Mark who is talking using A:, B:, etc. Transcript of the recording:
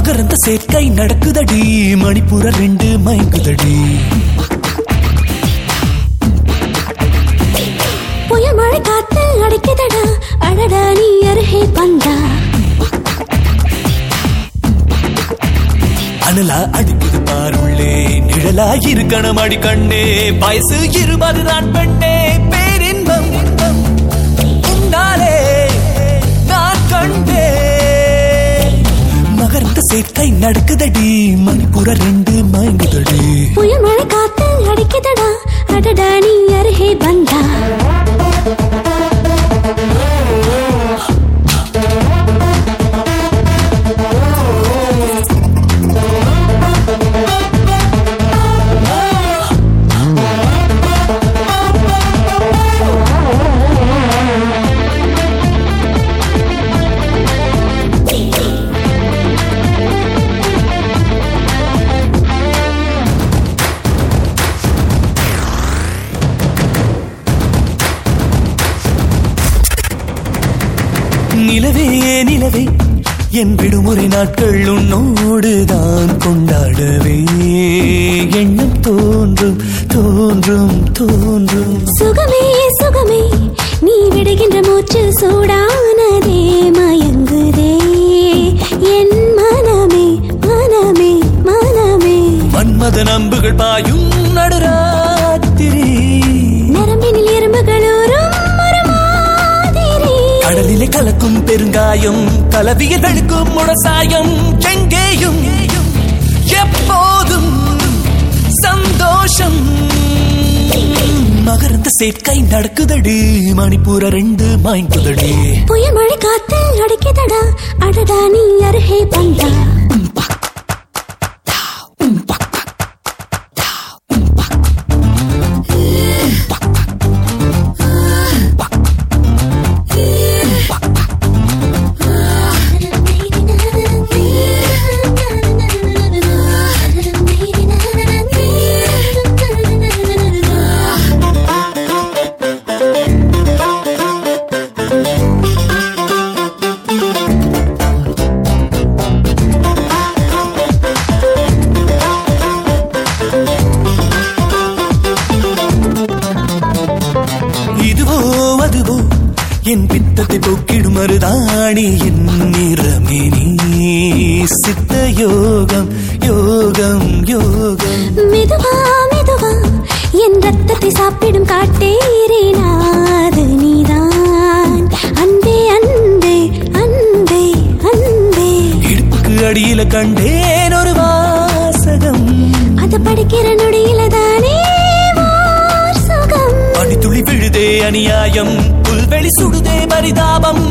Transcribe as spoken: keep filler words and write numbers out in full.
A: மகரந்த சேர்க்கை நடக்குதடி மணிப்புற ரெண்டு மயங்குதடி
B: புயல் மழை காத்தில் அடைக்குதடா அடடா நீ அருகே வந்தா
A: அனலா அடிக்குது பாருள்ளே நிழலா இருக்கணும் அடி கண்ணே வயசு இருபது தான் பெண்ணே பேரின்பம் உன்னாலே நான் கண்டே மகரந்த சேர்க்கை நடக்குதடி மணிப்புற ரெண்டு மயங்குதடி
B: புயல் மழை காத்தில் அடைக்குதடா அடடா நீ அருகே வந்தா
A: நிலவே நிலவே என் விடுமுறை நாட்கள் உன்னோடுதான் கொண்டாடவே எண்ணம் தோன்றும் தோன்றும் தோன்றும்
B: சுகமே சுகமே நீ விடுகின்ற மூச்சு சூடானதே மயங்குதே என் மனமே மனமே மனமே
A: மன்மத நம்புகள் பாயும் நடுராத்திரி
B: நரம்பினில் எறும்புகளோரும்
A: கடலிலே கலக்கும் பெருங்காயம் கலவிய தடுக்கும் முடசாயம் எங்கேயும் எப்போதும் சந்தோஷம் மகரந்த சேர்க்கை நடக்குதடி மணிப்புற ரெண்டு மயங்குதடி
B: புயல் மழை காத்தில் அடைக்குதடா அடடா நீ அருகே வந்தா
A: என் பித்தத்தை போக்கிடும் மருதாணி என் நிறமே நீ சித்த யோகம் யோகம் யோகம்
B: மெதுவா மெதுவா என் ரத்தத்தை சாப்பிடும் காட்டேறினாது நீதான் அன்பே அன்பே அன்பே அன்பே
A: இடுப்புக்கு அடியில கண்டேன் ஒரு வாசகம்
B: அது படிக்கிற நொடியில தானே
A: பனித்துளி விழுதே அநியாயம் புல்வெளி சுடுதே பரிதாபம்